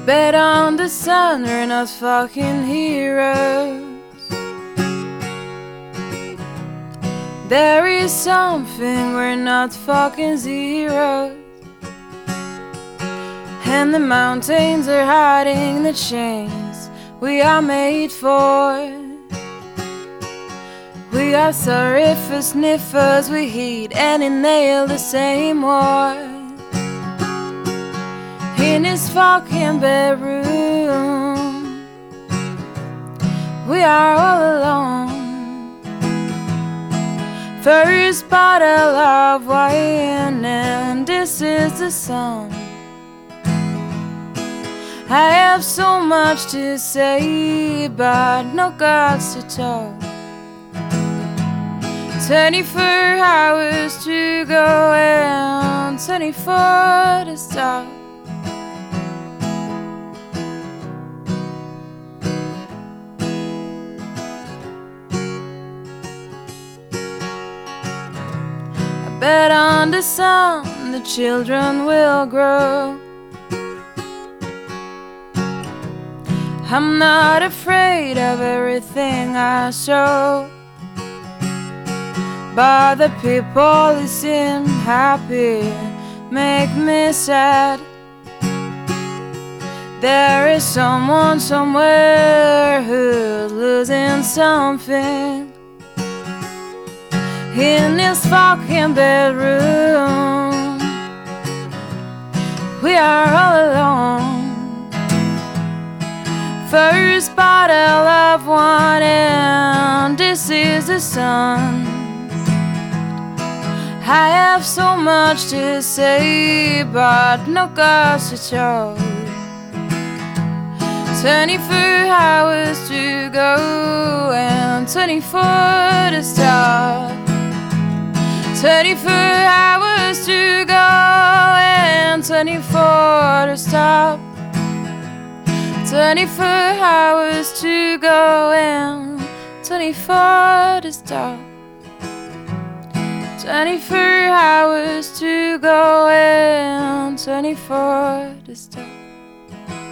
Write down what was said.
Bet on the sun, we're not fucking heroes. There is something, we're not fucking zeros. And the mountains are hiding the chains we are made for. We are sorry for sniffers, we heed and inhale the same war. In his fucking bedroom, we are all alone. First bottle of wine, and this is the song. I have so much to say, but no guts to talk. 24 hours to go and 24 to stop. I bet on the sun the children will grow. I'm not afraid of everything I show, but the people who seem happy make me sad. There is someone somewhere who's losing something in his fucking bedroom. We are all alone. First bottle of wine, and this is the sun. I have so much to say, but no guts to show. 24 hours to go and 24 to stop. 24 hours to go and 24 to stop. 24 hours to go and 24 to stop. 24 hours to go and 24 to stop.